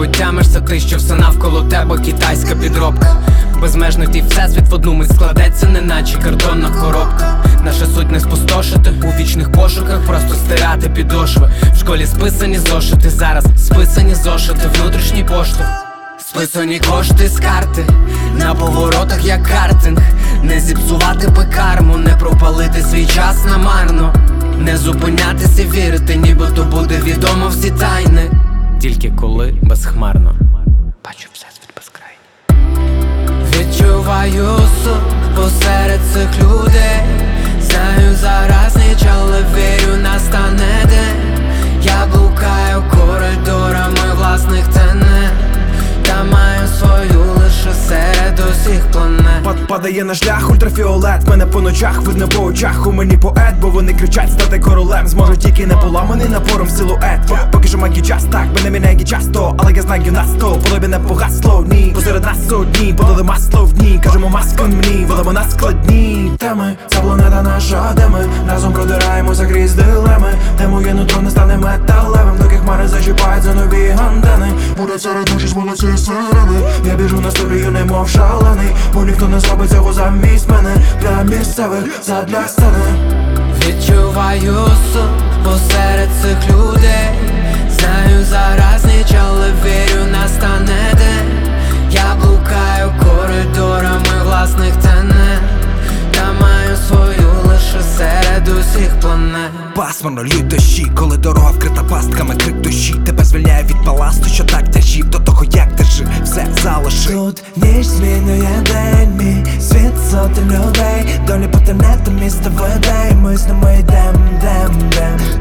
отямишся ти, що все навколо тебе китайська підробка. Безмежний твій всесвіт в одну мить складеться, неначе картонна коробка. Наша суть не спустошити у вічних пошуках, просто стирати підошви. В школі списані зошити, зараз списані зошити, внутрішній поштовх. Списані кошти з карти, на поворотах як картинг. Не зіпсувати би карму, не пропалити свій час намарно. Не зупинятися, вірити, нібито буде відомо всі тайни. Тільки коли безхмарно бачу всесвіт безкрайній. Відчуваю суд посеред цих людей. Знаю зараз ніч, але вірю настане день. Я блукаю коридорами власних тенет, та маю свою лише серед усіх планет. Падає на шлях ультрафіолет, мене по ночах видно по очах. У мені поет, бо вони кричать стати королем. Зможу тільки не поламаний напором силует. Поки що магій час, так, мене міняє часто. Але я знаю нас то, подобі не погасло, ні. Посеред нас одні, подали масло в дні. Кажемо маски мені, водимо на складні теми. Ця планета наша, де ми разом продираємося крізь дилеми. Де моє нутро не стане металевим, доки хмари зачіпають за нові антени. Буде серед ночі з цієї сирени. Я біжу на столію, немов шалений, бо ніхто не зробить цього замість мене. Для місцевих, задля сцени. Відчуваю суд посеред цих людей. Знаю зараз ніч, але вірю настане день. Я блукаю коридорами власних тенет, та маю свою лише серед усіх планет. Пасмурно лють дощі, коли дорога вкрита пастками, крик душі тебе звільняє від баласту, що так тяжів до того, як ти жив, все залиши. Тут ніч змінює день, мій світ сотень людей. Долі по темнету місто веде, і ми з ними йдем.